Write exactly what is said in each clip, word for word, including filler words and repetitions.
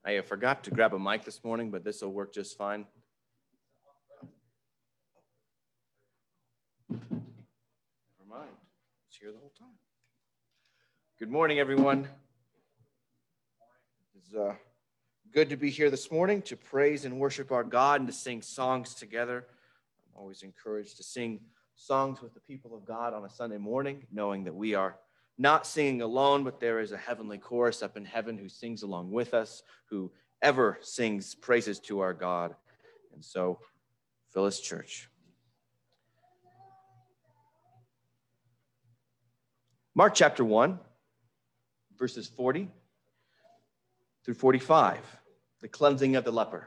I forgot to grab a mic this morning, but this will work just fine. Never mind. It's here the whole time. Good morning, everyone. It's uh, good to be here this morning to praise and worship our God and to sing songs together. I'm always encouraged to sing songs with the people of God on a Sunday morning, knowing that we are not singing alone, but there is a heavenly chorus up in heaven who sings along with us, who ever sings praises to our God. And so, Phyllis Church. Mark chapter one, verses forty through forty-five, the cleansing of the leper.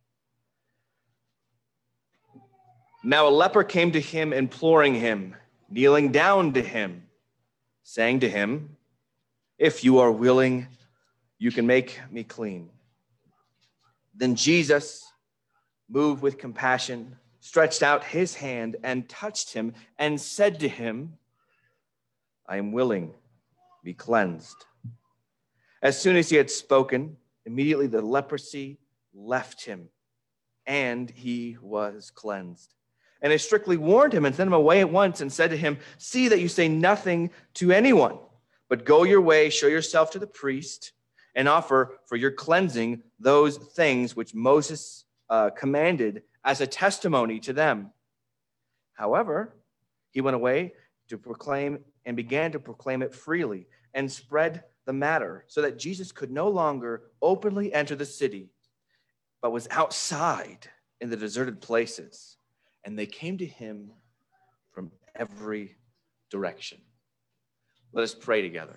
Now a leper came to him, imploring him, kneeling down to him, saying to him, "If you are willing, you can make me clean." Then Jesus, moved with compassion, stretched out his hand and touched him and said to him, "I am willing, be cleansed." As soon as he had spoken, immediately the leprosy left him, and he was cleansed. And they strictly warned him and sent him away at once and said to him, "See that you say nothing to anyone, but go your way, show yourself to the priest, and offer for your cleansing those things which Moses uh, commanded as a testimony to them." However, he went away to proclaim and began to proclaim it freely and spread the matter so that Jesus could no longer openly enter the city, but was outside in the deserted places. And they came to him from every direction. Let us pray together.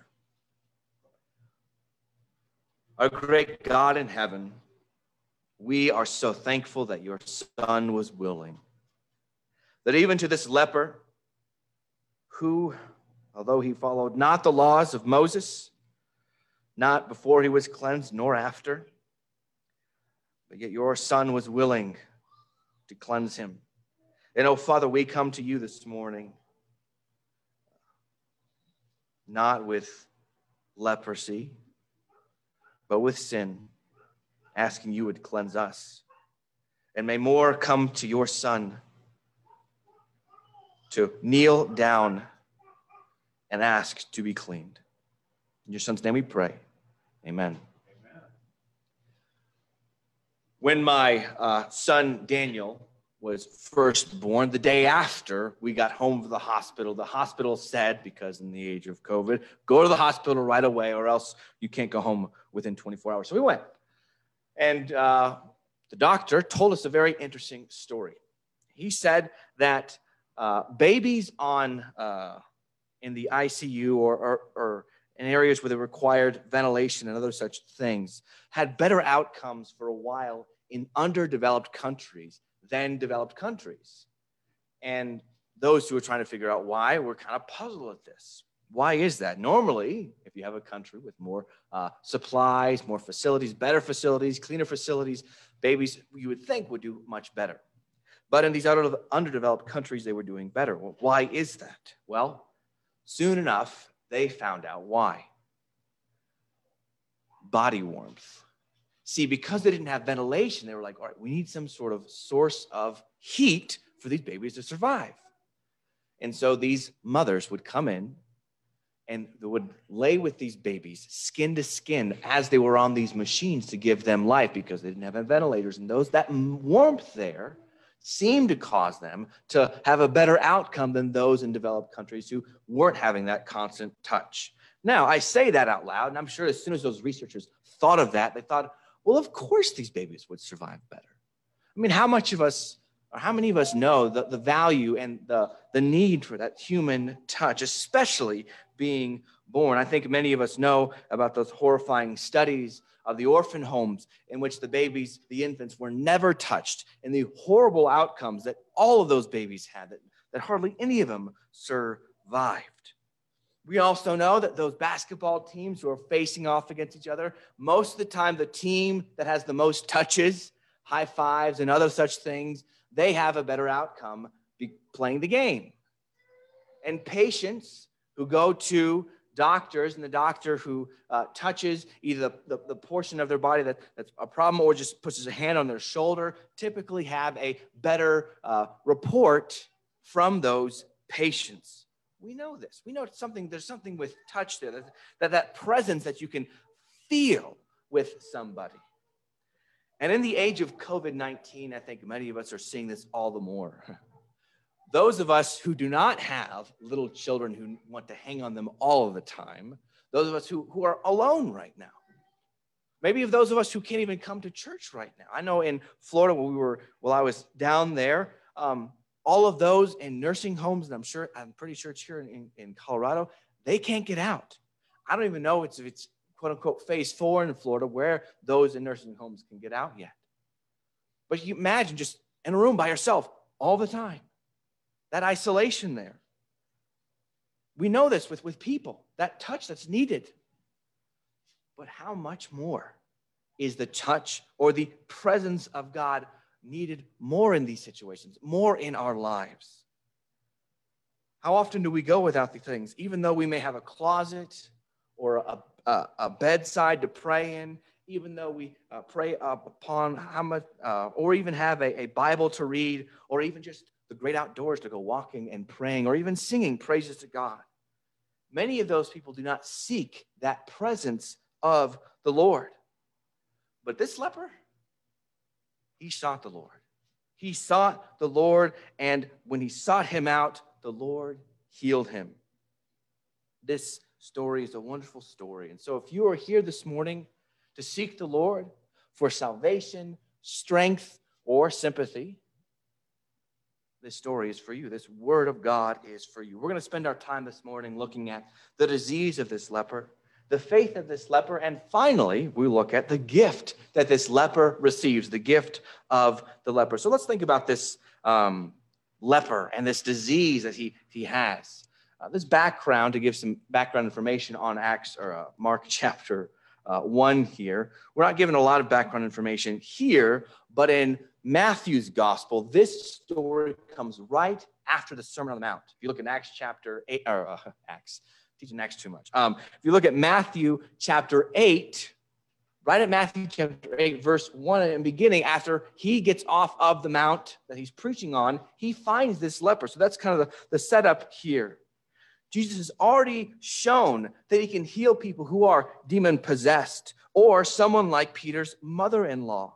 Our great God in heaven, we are so thankful that your Son was willing, that even to this leper, who, although he followed not the laws of Moses, not before he was cleansed, nor after, but yet your Son was willing to cleanse him. And oh, Father, we come to you this morning, not with leprosy, but with sin, asking you would cleanse us. And may more come to your Son to kneel down and ask to be cleaned. In your Son's name we pray. Amen. Amen. When my uh, son Daniel was first born, the day after we got home from the hospital, the hospital said, because in the age of COVID, go to the hospital right away or else you can't go home within twenty-four hours. So we went. And uh, the doctor told us a very interesting story. He said that uh, babies on uh, in the I C U or, or, or in areas where they required ventilation and other such things had better outcomes for a while in underdeveloped countries than developed countries. And those who are trying to figure out why were kind of puzzled at this. Why is that? Normally, if you have a country with more uh, supplies, more facilities, better facilities, cleaner facilities, babies, you would think would do much better. But in these other underdeveloped countries, they were doing better. Well, why is that? Well, soon enough, they found out why. Body warmth. See, because they didn't have ventilation, they were like, all right, we need some sort of source of heat for these babies to survive. And so these mothers would come in and they would lay with these babies skin to skin as they were on these machines to give them life because they didn't have ventilators. And those that warmth there seemed to cause them to have a better outcome than those in developed countries who weren't having that constant touch. Now, I say that out loud, and I'm sure as soon as those researchers thought of that, they thought, well, of course these babies would survive better. I mean, how much of us, or how many of us know the, the value and the, the need for that human touch, especially being born? I think many of us know about those horrifying studies of the orphan homes in which the babies, the infants, were never touched, and the horrible outcomes that all of those babies had, that, that hardly any of them survived. We also know that those basketball teams who are facing off against each other, most of the time the team that has the most touches, high fives, and other such things, they have a better outcome playing the game. And patients who go to doctors, and the doctor who uh, touches either the, the, the portion of their body that, that's a problem or just puts his hand on their shoulder typically have a better uh, report from those patients. We know this. We know it's something, there's something with touch there, that, that, that presence that you can feel with somebody. And in the age of COVID nineteen, I think many of us are seeing this all the more. Those of us who do not have little children who want to hang on them all of the time, those of us who, who are alone right now, maybe of those of us who can't even come to church right now. I know in Florida, when we were, while I was down there, um, all of those in nursing homes, and I'm sure, I'm pretty sure it's here in, in Colorado, they can't get out. I don't even know if it's quote unquote phase four in Florida where those in nursing homes can get out yet. But you imagine just in a room by yourself all the time. That isolation there. We know this with, with people, that touch that's needed. But how much more is the touch or the presence of God needed more in these situations, more in our lives? How often do we go without the things, even though we may have a closet or a, a, a bedside to pray in, even though we uh, pray upon how much, uh, or even have a, a Bible to read, or even just the great outdoors to go walking and praying, or even singing praises to God. Many of those people do not seek that presence of the Lord. But this leper, he sought the Lord. He sought the Lord, and when he sought him out, the Lord healed him. This story is a wonderful story. And so if you are here this morning to seek the Lord for salvation, strength, or sympathy, this story is for you. This word of God is for you. We're going to spend our time this morning looking at the disease of this leper, the faith of this leper, and finally, we look at the gift that this leper receives, the gift of the leper. So let's think about this um, leper and this disease that he, he has. Uh, this background, to give some background information on Acts or uh, Mark chapter uh, one here. We're not given a lot of background information here, but in Matthew's gospel, this story comes right after the Sermon on the Mount. If you look at Acts chapter eight, or uh, Acts, teaching Acts too much. Um, if you look at Matthew chapter eight, right at Matthew chapter eight, verse one, and beginning, after he gets off of the mount that he's preaching on, he finds this leper. So that's kind of the, the setup here. Jesus has already shown that he can heal people who are demon-possessed, or someone like Peter's mother-in-law.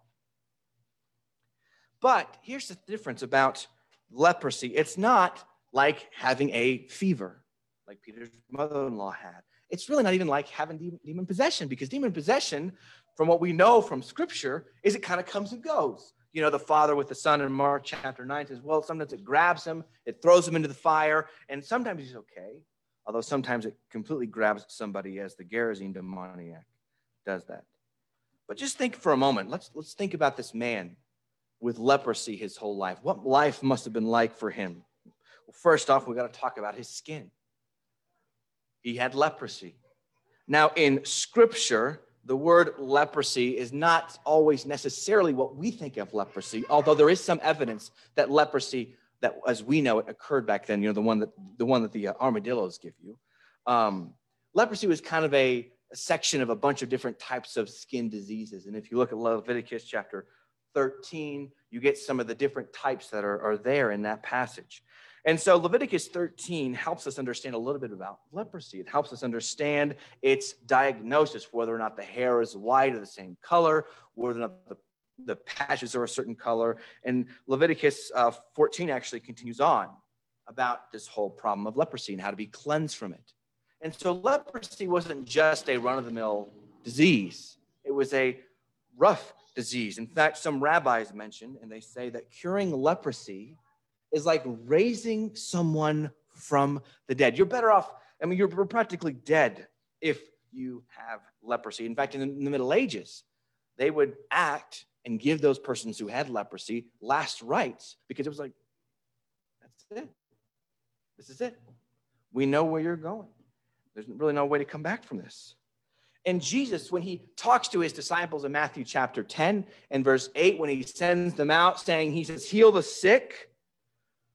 But here's the difference about leprosy. It's not like having a fever, like Peter's mother-in-law had. It's really not even like having demon possession, because demon possession, from what we know from Scripture, is it kind of comes and goes. You know, the father with the son in Mark chapter nine says, well, sometimes it grabs him, it throws him into the fire, and sometimes he's okay, although sometimes it completely grabs somebody, as the Gerasene demoniac does that. But just think for a moment. Let's, let's think about this man with leprosy his whole life. What life must have been like for him? Well, first off, we got to talk about his skin. He had leprosy. Now, in Scripture, the word leprosy is not always necessarily what we think of leprosy, although there is some evidence that leprosy, that as we know it, occurred back then, you know, the one that the one that the uh, armadillos give you. Um, leprosy was kind of a, a section of a bunch of different types of skin diseases. And if you look at Leviticus chapter thirteen, you get some of the different types that are, are there in that passage. And so Leviticus thirteen helps us understand a little bit about leprosy. It helps us understand its diagnosis, whether or not the hair is white or the same color, whether or not the, the patches are a certain color. And Leviticus uh, fourteen actually continues on about this whole problem of leprosy and how to be cleansed from it. And so leprosy wasn't just a run-of-the-mill disease. It was a rough disease. In fact, some rabbis mention, and they say that curing leprosy is like raising someone from the dead. You're better off, I mean, you're practically dead if you have leprosy. In fact, in the, in the Middle Ages, they would act and give those persons who had leprosy last rites, because it was like, that's it. This is it. We know where you're going. There's really no way to come back from this. And Jesus, when he talks to his disciples in Matthew chapter ten and verse eight, when he sends them out saying, he says, heal the sick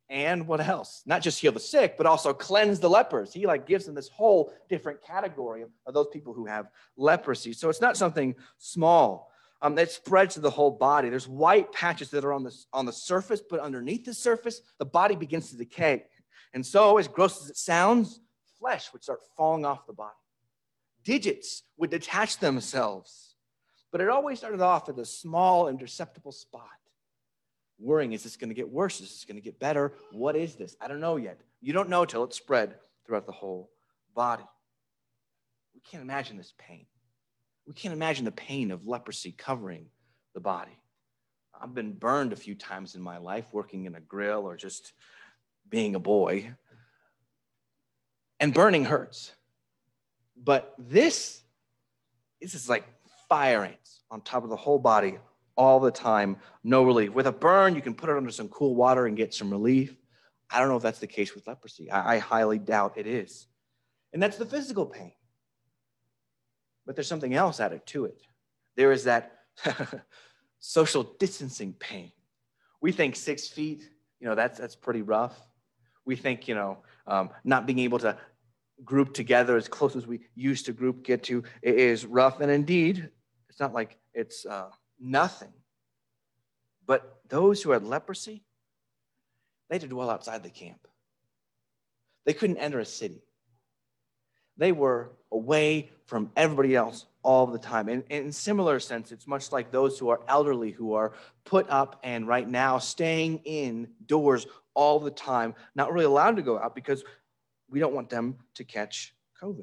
And what else? Not just heal the sick, but also cleanse the lepers. He like gives them this whole different category of, of those people who have leprosy. So it's not something small. Um, it spreads to the whole body. There's white patches that are on the, on the surface, but underneath the surface, the body begins to decay. And so, as gross as it sounds, flesh would start falling off the body. Digits would detach themselves. But it always started off at a small, imperceptible spot. Worrying, is this going to get worse? Is this going to get better? What is this? I don't know yet. You don't know till it's spread throughout the whole body. We can't imagine this pain. We can't imagine the pain of leprosy covering the body. I've been burned a few times in my life, working in a grill or just being a boy. And burning hurts. But this, this is like fire ants on top of the whole body all the time, no relief. With a burn, you can put it under some cool water and get some relief. I don't know if that's the case with leprosy. I, I highly doubt it is. And that's the physical pain. But there's something else added to it. There is that social distancing pain. We think six feet, you know, that's, that's pretty rough. We think, you know, um, not being able to group together as close as we used to group get to is rough. And indeed, it's not like it's uh, nothing. But those who had leprosy, they had to dwell outside the camp. They couldn't enter a city. They were away from everybody else all the time. And in similar sense, it's much like those who are elderly, who are put up and right now staying indoors all the time, not really allowed to go out because we don't want them to catch COVID.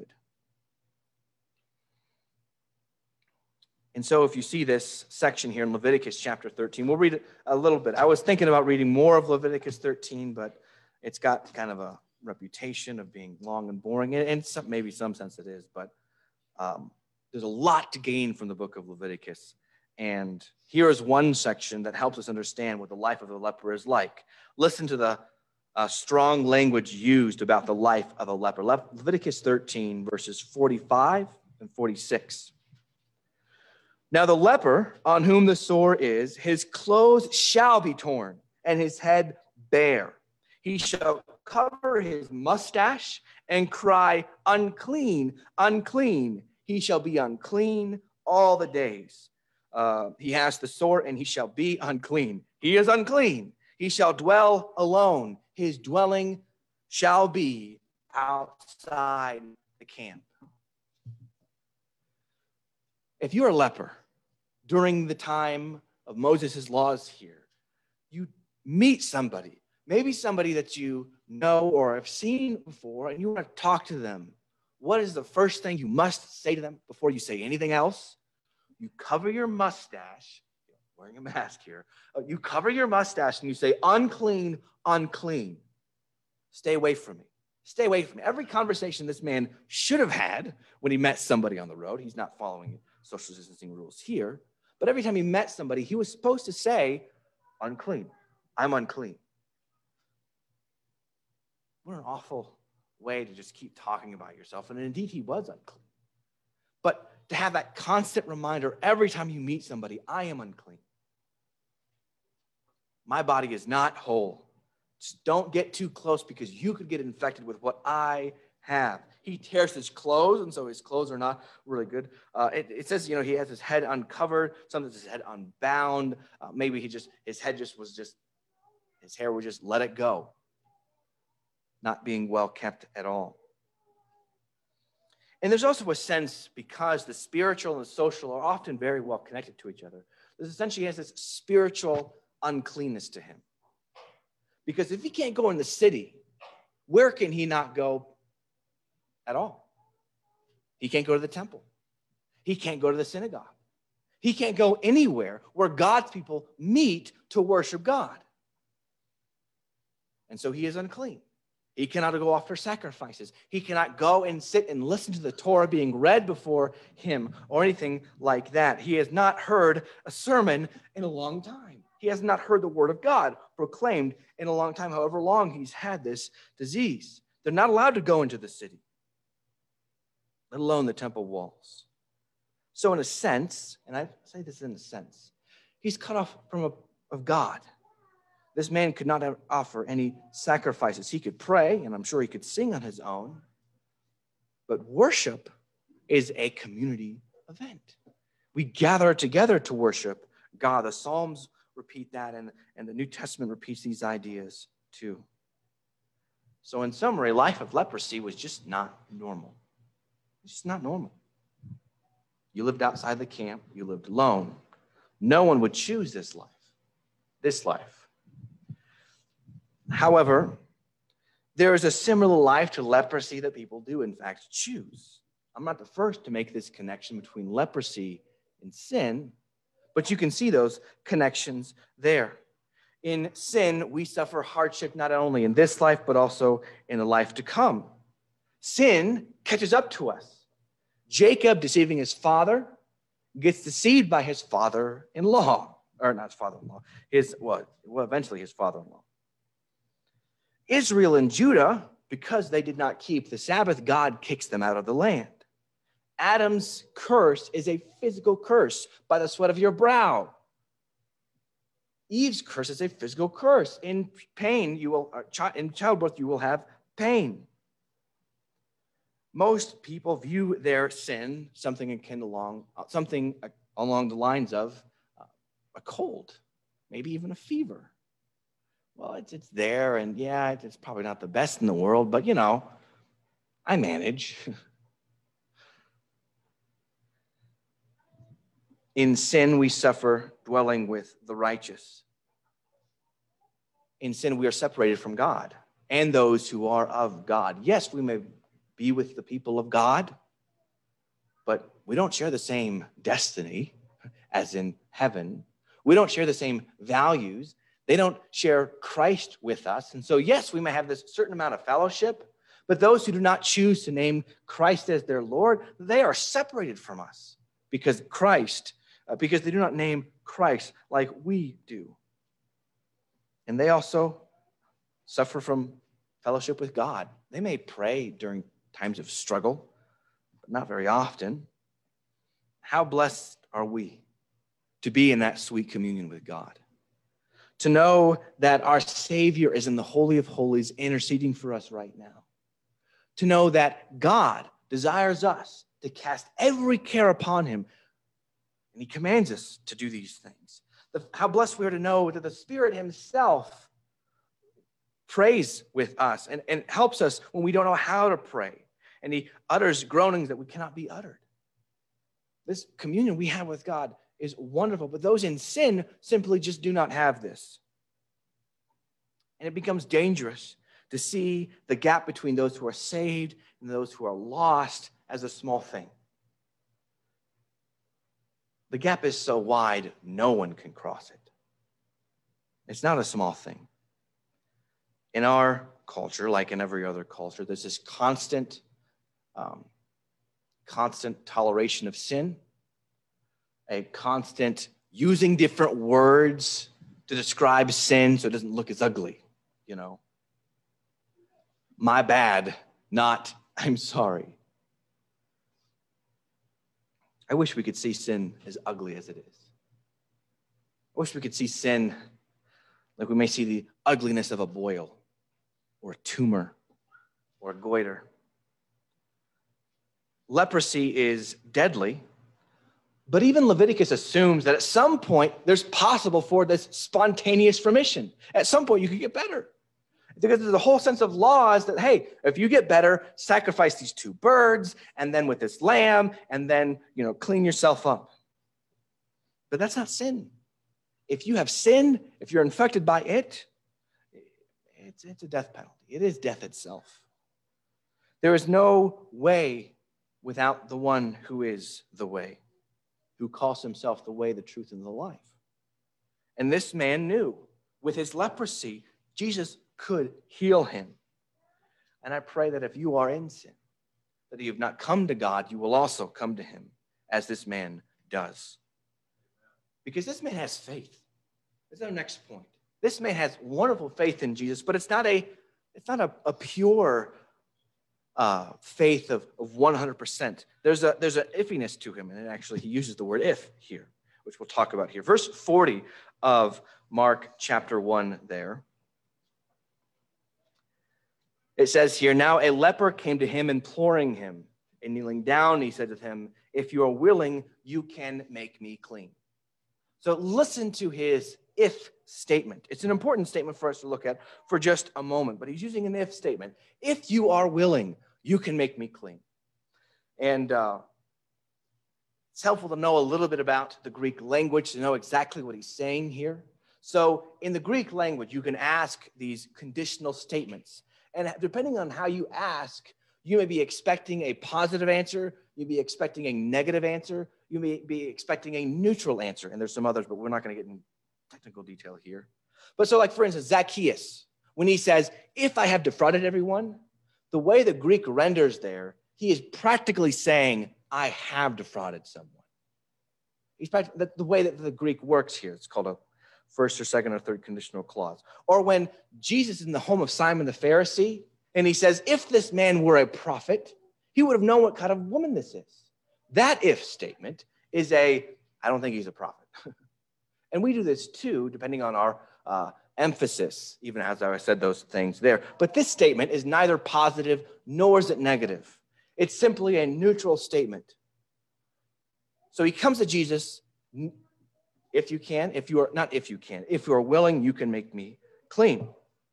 And so if you see this section here in Leviticus chapter thirteen, we'll read it a little bit. I was thinking about reading more of Leviticus thirteen, but it's got kind of a reputation of being long and boring, and in some, maybe some sense it is, but um, there's a lot to gain from the book of Leviticus. And here is one section that helps us understand what the life of a leper is like. Listen to the uh, strong language used about the life of a leper. Le- Leviticus thirteen, verses forty-five and forty-six. Now the leper on whom the sore is, his clothes shall be torn, and his head bare. He shall cover his mustache and cry, unclean, unclean. He shall be unclean all the days. Uh, he has the sore, and he shall be unclean. He is unclean. He shall dwell alone. His dwelling shall be outside the camp. If you're a leper during the time of Moses' laws here, you meet somebody, maybe somebody that you know or have seen before, and you want to talk to them. What is the first thing you must say to them before you say anything else? You cover your mustache, wearing a mask here. You cover your mustache and you say, unclean, unclean. Stay away from me. Stay away from me. Every conversation this man should have had when he met somebody on the road, he's not following social distancing rules here, but every time he met somebody, he was supposed to say, unclean. I'm unclean. What an awful way to just keep talking about yourself. And indeed, he was unclean. But to have that constant reminder every time you meet somebody, I am unclean. My body is not whole. Just don't get too close because you could get infected with what I have. He tears his clothes, and so his clothes are not really good. Uh, it, it says, you know, he has his head uncovered. Sometimes his head unbound. Uh, maybe he just, his head just was just, his hair would just let it go. Not being well kept at all. And there's also a sense, because the spiritual and the social are often very well connected to each other, there's essentially has this spiritual uncleanness to him. Because if he can't go in the city, where can he not go at all? He can't go to the temple. He can't go to the synagogue. He can't go anywhere where God's people meet to worship God. And so he is unclean. He cannot go offer sacrifices. He cannot go and sit and listen to the Torah being read before him or anything like that. He has not heard a sermon in a long time. He has not heard the word of God proclaimed in a long time, however long he's had this disease. They're not allowed to go into the city, let alone the temple walls. So in a sense, and I say this in a sense, he's cut off from a, of God. This man could not offer any sacrifices. He could pray, and I'm sure he could sing on his own. But worship is a community event. We gather together to worship God. The Psalms repeat that, and, and the New Testament repeats these ideas too. So in summary, life of leprosy was just not normal. It's just not normal. You lived outside the camp. You lived alone. No one would choose this life. This life. However, there is a similar life to leprosy that people do, in fact, choose. I'm not the first to make this connection between leprosy and sin, but you can see those connections there. In sin, we suffer hardship not only in this life, but also in the life to come. Sin catches up to us. Jacob, deceiving his father, gets deceived by his father-in-law, or not his father-in-law, his, well, well, eventually his father-in-law. Israel and Judah, because they did not keep the Sabbath, God kicks them out of the land. Adam's curse is a physical curse by the sweat of your brow. Eve's curse is a physical curse. In pain, you will, in childbirth, you will have pain. Most people view their sin something akin along, something along the lines of a cold, maybe even a fever. Well, it's, it's there, and yeah, it's probably not the best in the world, but, you know, I manage. In sin, we suffer dwelling with the righteous. In sin, we are separated from God and those who are of God. Yes, we may be with the people of God, but we don't share the same destiny as in heaven. We don't share the same values. They don't share Christ with us. And so, yes, we may have this certain amount of fellowship, but those who do not choose to name Christ as their Lord, they are separated from us because Christ, uh, because they do not name Christ like we do. And they also suffer from fellowship with God. They may pray during times of struggle, but not very often. How blessed are we to be in that sweet communion with God? To know that our Savior is in the Holy of Holies interceding for us right now. To know that God desires us to cast every care upon him, and he commands us to do these things. The, how blessed we are to know that the Spirit himself prays with us and, and helps us when we don't know how to pray. And he utters groanings that we cannot be uttered. This communion we have with God is wonderful, but those in sin simply just do not have this. And it becomes dangerous to see the gap between those who are saved and those who are lost as a small thing. The gap is so wide, no one can cross it. It's not a small thing. In our culture, like in every other culture, there's this constant, um, constant toleration of sin, a constant using different words to describe sin so it doesn't look as ugly, you know. My bad, not I'm sorry. I wish we could see sin as ugly as it is. I wish we could see sin like we may see the ugliness of a boil or a tumor or a goiter. Leprosy is deadly, but even Leviticus assumes that at some point there's possible for this spontaneous remission. At some point you could get better. Because there's a whole sense of laws that, hey, if you get better, sacrifice these two birds, and then with this lamb, and then, you know, clean yourself up. But that's not sin. If you have sin, if you're infected by it, it's, it's a death penalty. It is death itself. There is no way without the one who is the way, who calls himself the way, the truth, and the life. And this man knew with his leprosy, Jesus could heal him. And I pray that if you are in sin, that you have not come to God, you will also come to him as this man does. Because this man has faith. That's our next point. This man has wonderful faith in Jesus, but it's not a, it's not a, a pure uh, faith of, of one hundred percent. There's a, there's an iffiness to him, and actually he uses the word if here, which we'll talk about here. Verse forty of Mark chapter one there. It says here, now a leper came to him imploring him, and kneeling down, he said to him, if you are willing, you can make me clean. So listen to his if statement. It's an important statement for us to look at for just a moment, but he's using an if statement. If you are willing, you can make me clean. And uh, it's helpful to know a little bit about the Greek language to know exactly what he's saying here. So in the Greek language, you can ask these conditional statements. And depending on how you ask, you may be expecting a positive answer, you may be expecting a negative answer, you may be expecting a neutral answer. And there's some others, but we're not going to get in technical detail here. But so like, for instance, Zacchaeus, when he says, if I have defrauded everyone, the way the Greek renders there, he is practically saying, I have defrauded someone. He's the, the way that the Greek works here, it's called a first or second or third conditional clause. Or when Jesus is in the home of Simon the Pharisee, and he says, if this man were a prophet, he would have known what kind of woman this is. That if statement is a, I don't think he's a prophet. And we do this too, depending on our uh, emphasis, even as I said those things there. But this statement is neither positive nor is it negative. It's simply a neutral statement. So he comes to Jesus, if you can, if you are, not if you can, if you are willing, you can make me clean.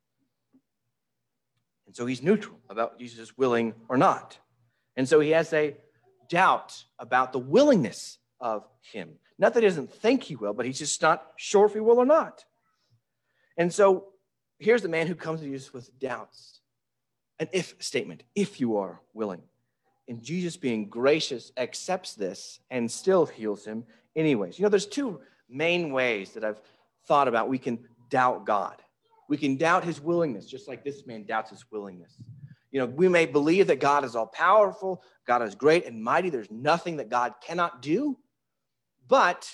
And so he's neutral about Jesus willing or not. And so he has a doubt about the willingness of him. Not that he doesn't think he will, but he's just not sure if he will or not. And so here's the man who comes to Jesus with doubts. An if statement, if you are willing. And Jesus, being gracious, accepts this and still heals him anyways. You know, there's two main ways that I've thought about we can doubt God. We can doubt his willingness, just like this man doubts his willingness. You know, we may believe that God is all powerful, God is great and mighty. There's nothing that God cannot do. But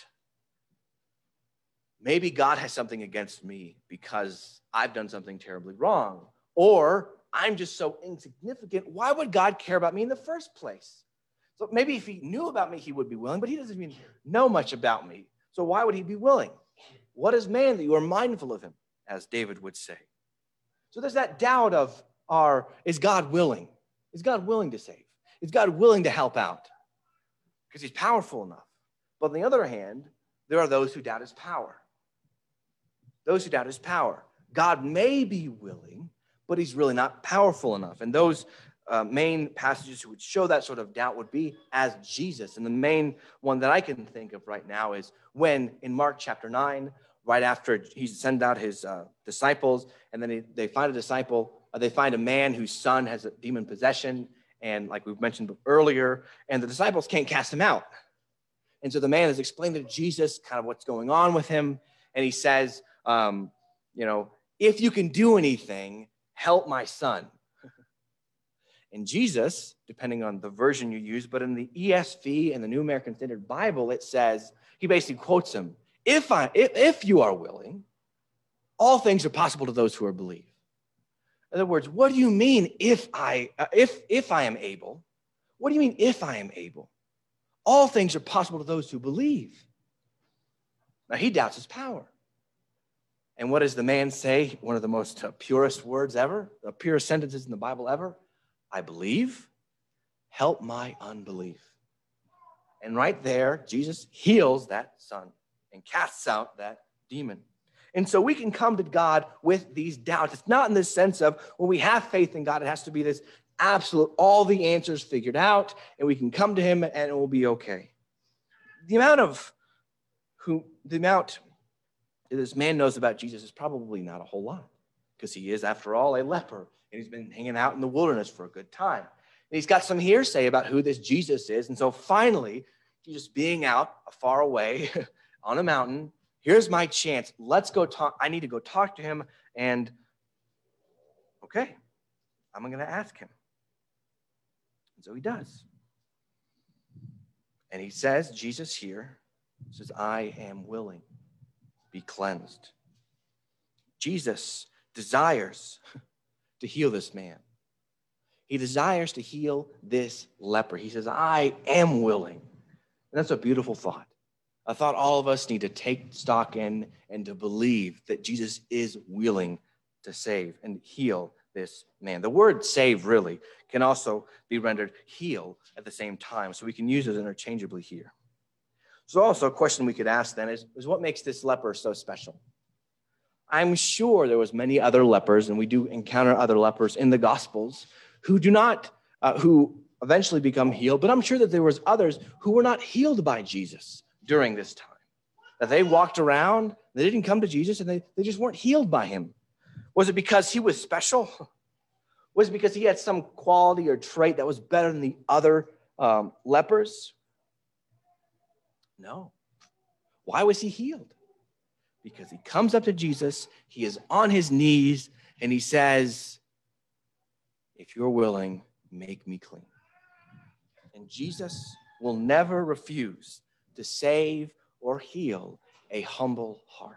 maybe God has something against me because I've done something terribly wrong. Or I'm just so insignificant. Why would God care about me in the first place? So maybe if he knew about me, he would be willing, but he doesn't even know much about me. So why would he be willing? What is man that you are mindful of him, as David would say? So there's that doubt of our, is God willing? Is God willing to save? Is God willing to help out? Because he's powerful enough. But on the other hand, there are those who doubt his power. Those who doubt his power. God may be willing, but he's really not powerful enough. And those uh, main passages who would show that sort of doubt would be as Jesus. And the main one that I can think of right now is when in Mark chapter nine, right after he sends out his uh, disciples, and then he, they find a disciple, uh, they find a man whose son has a demon possession, and like we've mentioned earlier, and the disciples can't cast him out. And so the man has explained to Jesus kind of what's going on with him, and he says, um, you know, if you can do anything, help my son. And Jesus, depending on the version you use, but in the E S V and the New American Standard Bible, it says, he basically quotes him, if I, if, if you are willing, all things are possible to those who are believe. In other words, what do you mean if I, uh, if, if I am able? What do you mean if I am able? All things are possible to those who believe. Now, he doubts his power. And what does the man say? One of the most uh, purest words ever, the purest sentences in the Bible ever. I believe, help my unbelief. And right there, Jesus heals that son and casts out that demon. And so we can come to God with these doubts. It's not in the sense of when we have faith in God, it has to be this absolute, all the answers figured out, and we can come to him and it will be okay. The amount of who, the amount that this man knows about Jesus is probably not a whole lot, because he is, after all, a leper, and he's been hanging out in the wilderness for a good time. And he's got some hearsay about who this Jesus is. And so finally, Jesus being out far away on a mountain, here's my chance. Let's go talk. I need to go talk to him. And okay, I'm going to ask him. And so he does. And he says, Jesus here says, I am willing. Be cleansed. Jesus desires to heal this man. He desires to heal this leper. He says, I am willing. And that's a beautiful thought. a thought all of us need to take stock in and to believe that Jesus is willing to save and heal this man. The word save really can also be rendered heal at the same time, so we can use it interchangeably here. So also a question we could ask then is, is what makes this leper so special? I'm sure there was many other lepers, and we do encounter other lepers in the Gospels who do not, uh, who eventually become healed, but I'm sure that there was others who were not healed by Jesus during this time. That they walked around, they didn't come to Jesus, and they, they just weren't healed by him. Was it because he was special? Was it because he had some quality or trait that was better than the other um, lepers? No. Why was he healed? Because he comes up to Jesus, he is on his knees, and he says, if you're willing, make me clean. And Jesus will never refuse to save or heal a humble heart.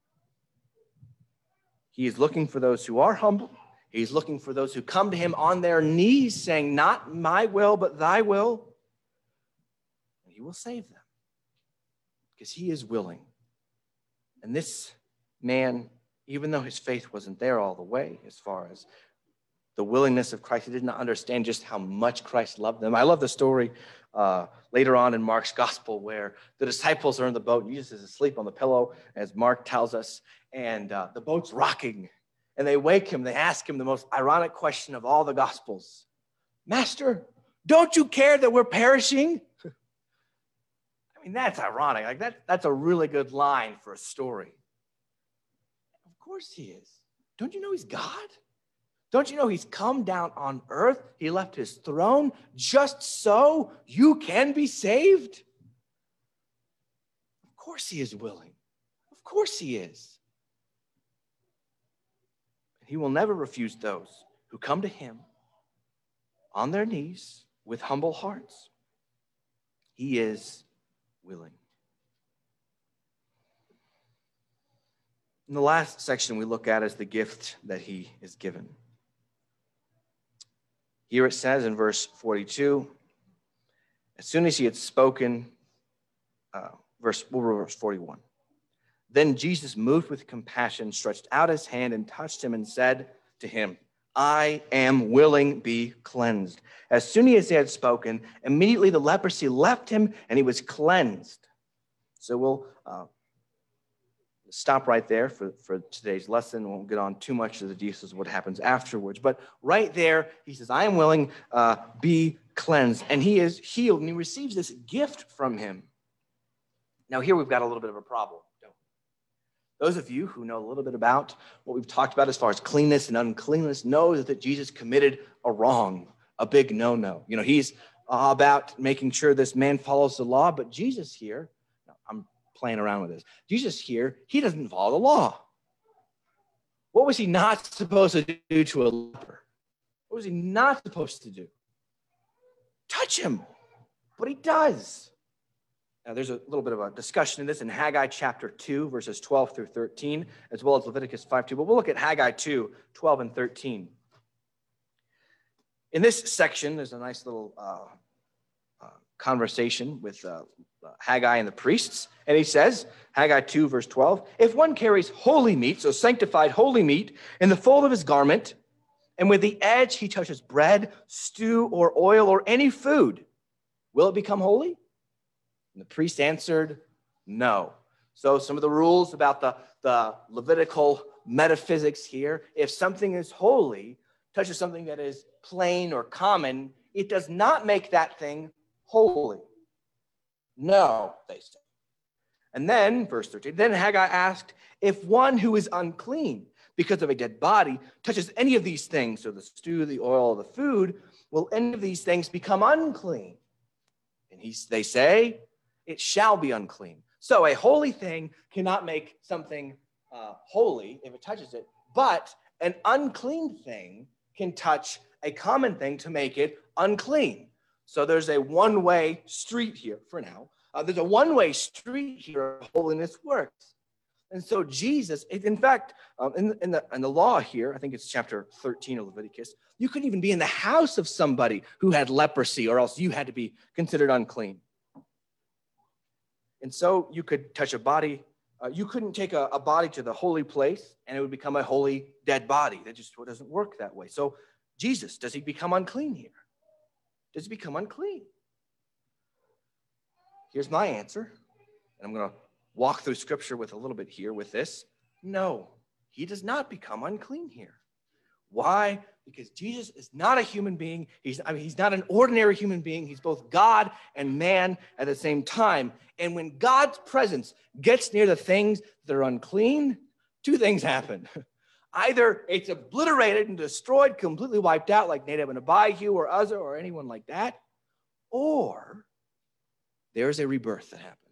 He is looking for those who are humble. He's looking for those who come to him on their knees saying, not my will, but thy will. And he will save them because he is willing. And this man, even though his faith wasn't there all the way as far as the willingness of Christ, he did not understand just how much Christ loved them. I love the story uh, later on in Mark's gospel where the disciples are in the boat. Jesus is asleep on the pillow, as Mark tells us, and uh, the boat's rocking. And they wake him. They ask him the most ironic question of all the gospels. Master, don't you care that we're perishing? I mean, that's ironic. Like that, that's a really good line for a story. Of course he is. Don't you know he's God? Don't you know he's come down on earth? He left his throne just so you can be saved? Of course he is willing. Of course he is. He will never refuse those who come to him on their knees with humble hearts. He is willing. And the last section we look at is the gift that he is given. Here it says in verse forty-two, as soon as he had spoken, uh, verse, we'll verse forty-one. Then Jesus, moved with compassion, stretched out his hand and touched him and said to him, I am willing, be cleansed. As soon as he had spoken, immediately the leprosy left him and he was cleansed. So we'll uh, stop right there for, for today's lesson. We won't get on too much of the details of what happens afterwards. But right there, he says, I am willing, uh, be cleansed. And he is healed and he receives this gift from him. Now here we've got a little bit of a problem. Those of you who know a little bit about what we've talked about as far as cleanness and uncleanness know that Jesus committed a wrong, a big no-no. You know, he's about making sure this man follows the law, but Jesus here, I'm playing around with this. Jesus here, he doesn't follow the law. What was he not supposed to do to a leper? What was he not supposed to do? Touch him, but he does. Now, there's a little bit of a discussion in this in Haggai chapter two, verses twelve through thirteen, as well as Leviticus five two. But we'll look at Haggai two, twelve and thirteen. In this section, there's a nice little uh, uh, conversation with uh, Haggai and the priests. And he says, Haggai two, verse twelve, if one carries holy meat, so sanctified holy meat, in the fold of his garment, and with the edge he touches bread, stew, or oil, or any food, will it become holy? And the priest answered, no. So some of the rules about the, the Levitical metaphysics here, if something is holy, touches something that is plain or common, it does not make that thing holy. No, they say. And then, verse thirteen, then Haggai asked, if one who is unclean because of a dead body touches any of these things, so the stew, the oil, the food, will any of these things become unclean? And he, they say, it shall be unclean. So a holy thing cannot make something uh, holy if it touches it, but an unclean thing can touch a common thing to make it unclean. So there's a one-way street here for now. Uh, there's a one-way street here of holiness works. And so Jesus, in fact, um, in, in, the, in the law here, I think it's chapter thirteen of Leviticus, you couldn't even be in the house of somebody who had leprosy or else you had to be considered unclean. And so you could touch a body. Uh, you couldn't take a, a body to the holy place and it would become a holy dead body. That just doesn't work that way. So Jesus, does he become unclean here? Does he become unclean? Here's my answer. And I'm going to walk through scripture with a little bit here with this. No, he does not become unclean here. Why? Because Jesus is not a human being. He's, I mean, he's not an ordinary human being. He's both God and man at the same time. And when God's presence gets near the things that are unclean, two things happen. Either it's obliterated and destroyed, completely wiped out like Nadab and Abihu or Uzzah or anyone like that, or there's a rebirth that happens.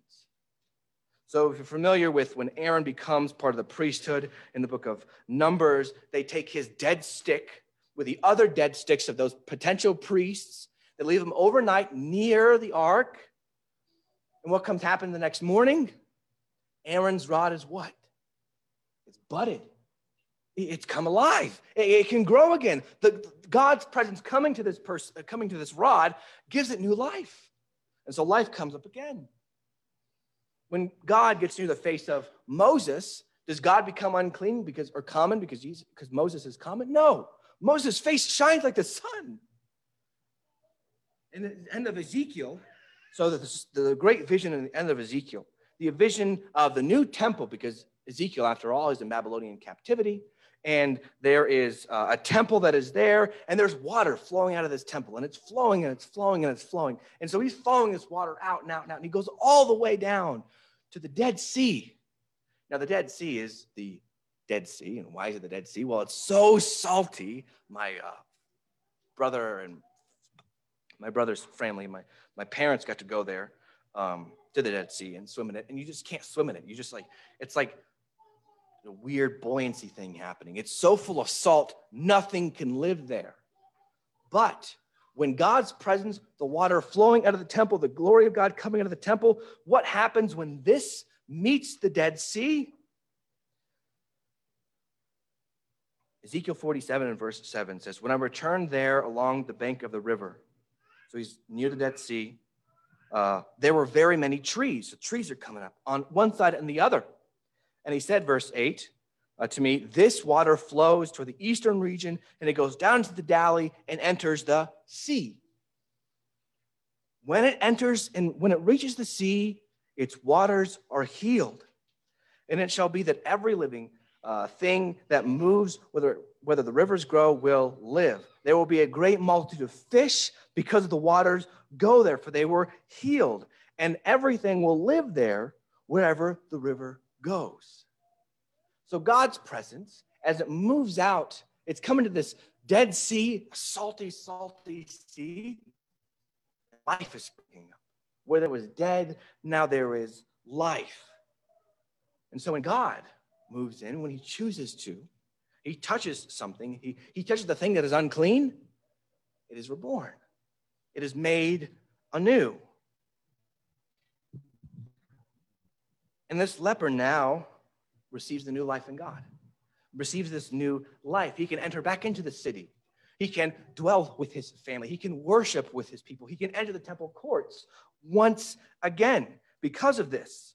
So if you're familiar with when Aaron becomes part of the priesthood in the book of Numbers, they take his dead stick with the other dead sticks of those potential priests. They leave them overnight near the ark. And what comes happen the next morning? Aaron's rod is what? It's budded. It's come alive. It can grow again. The, God's presence coming to this person, coming to this rod, gives it new life. And so life comes up again. When God gets near the face of Moses, does God become unclean because or common because, he's, because Moses is common? No. Moses' face shines like the sun. In the end of Ezekiel, so the, the great vision in the end of Ezekiel, the vision of the new temple, because Ezekiel, after all, is in Babylonian captivity, and there is uh, a temple that is there, and there's water flowing out of this temple, and it's flowing, and it's flowing, and it's flowing. And so he's flowing this water out and out and out, and he goes all the way down to the Dead Sea. Now, the Dead Sea is the Dead Sea, and why is it the Dead Sea? Well, it's so salty. My uh, brother and my brother's family, my, my parents got to go there um, to the Dead Sea and swim in it, and you just can't swim in it. You just like, it's like a weird buoyancy thing happening. It's so full of salt, nothing can live there. But when God's presence, the water flowing out of the temple, the glory of God coming out of the temple, what happens when this meets the Dead Sea? Ezekiel forty-seven and verse seven says, when I returned there along the bank of the river, so he's near the Dead Sea, uh, there were very many trees. The trees are coming up on one side and the other. And he said, verse eight, uh, to me, this water flows toward the eastern region, and it goes down to the valley and enters the sea. When it enters and when it reaches the sea, its waters are healed. And it shall be that every living uh, thing that moves, whether, whether the rivers grow, will live. There will be a great multitude of fish because the waters go there, for they were healed. And everything will live there wherever the river goes. So God's presence, as it moves out, it's coming to this Dead Sea, salty, salty sea. Life is springing up. Where there was dead, now there is life. And so when God moves in, when he chooses to, he touches something, he, he touches the thing that is unclean, it is reborn. It is made anew. And this leper now receives the new life in God, receives this new life. He can enter back into the city. He can dwell with his family. He can worship with his people. He can enter the temple courts once again because of this.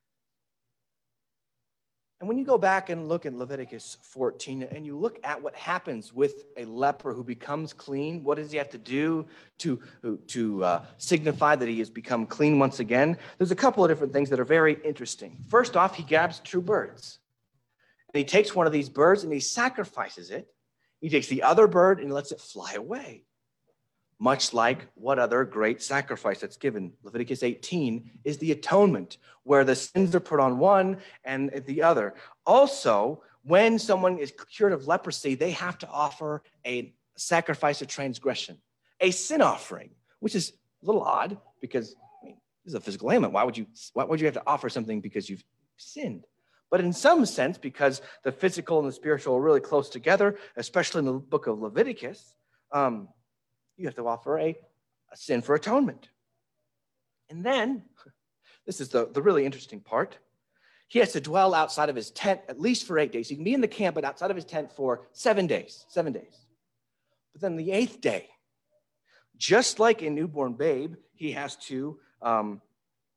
And when you go back and look at Leviticus fourteen and you look at what happens with a leper who becomes clean, what does he have to do to, to uh, signify that he has become clean once again? There's a couple of different things that are very interesting. First off, he grabs two birds. And he takes one of these birds and he sacrifices it. He takes the other bird and he lets it fly away. Much like what other great sacrifice that's given. Leviticus eighteen is the atonement, where the sins are put on one and the other. Also, when someone is cured of leprosy, they have to offer a sacrifice of transgression, a sin offering, which is a little odd because, I mean, this is a physical ailment. Why would you, why would you have to offer something because you've sinned? But in some sense, because the physical and the spiritual are really close together, especially in the book of Leviticus, um, you have to offer a, a sin for atonement. And then, this is the, the really interesting part, he has to dwell outside of his tent at least for eight days. He can be in the camp, but outside of his tent for seven days, seven days. But then the eighth day, just like a newborn babe, he has to um,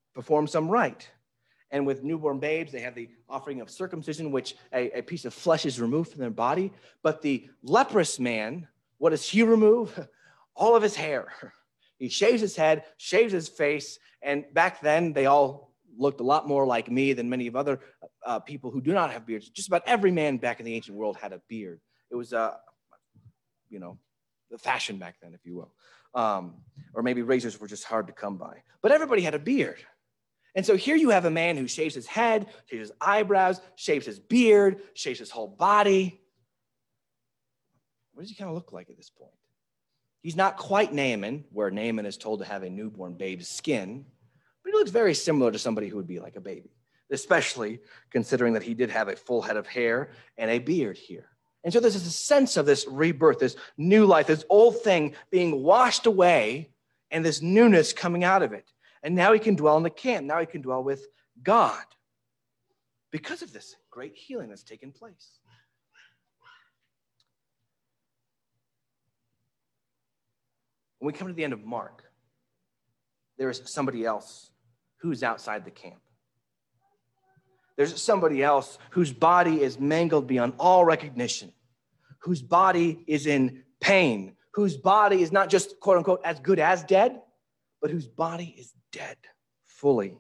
perform some rite. And with newborn babes, they have the offering of circumcision, which a, a piece of flesh is removed from their body. But the leprous man, what does he remove? All of his hair. He shaves his head, shaves his face, and back then they all looked a lot more like me than many of other uh, people who do not have beards. Just about every man back in the ancient world had a beard. It was, uh, you know, the fashion back then, if you will. Um, or maybe razors were just hard to come by. But everybody had a beard. And so here you have a man who shaves his head, shaves his eyebrows, shaves his beard, shaves his whole body. What does he kind of look like at this point? He's not quite Naaman, where Naaman is told to have a newborn babe's skin, but he looks very similar to somebody who would be like a baby, especially considering that he did have a full head of hair and a beard here. And so there's this sense of this rebirth, this new life, this old thing being washed away and this newness coming out of it. And now he can dwell in the camp. Now he can dwell with God because of this great healing that's taken place. When we come to the end of Mark, there is somebody else who's outside the camp. There's somebody else whose body is mangled beyond all recognition, whose body is in pain, whose body is not just, quote unquote, as good as dead, but whose body is dead fully.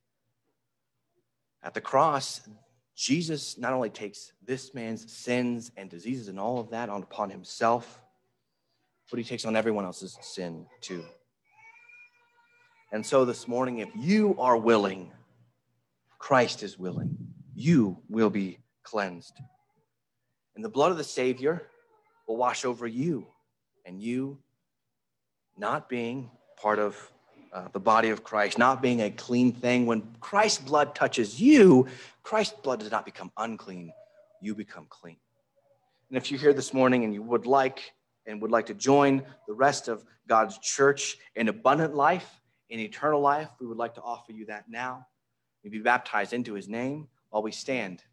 At the cross, Jesus not only takes this man's sins and diseases and all of that on upon himself, but he takes on everyone else's sin too. And so this morning, if you are willing, Christ is willing, you will be cleansed. And the blood of the Savior will wash over you, and you not being part of uh, the body of Christ, not being a clean thing. When Christ's blood touches you, Christ's blood does not become unclean. You become clean. And if you're here this morning and you would like and would like to join the rest of God's church in abundant life, in eternal life, we would like to offer you that now. You'll be baptized into his name while we stand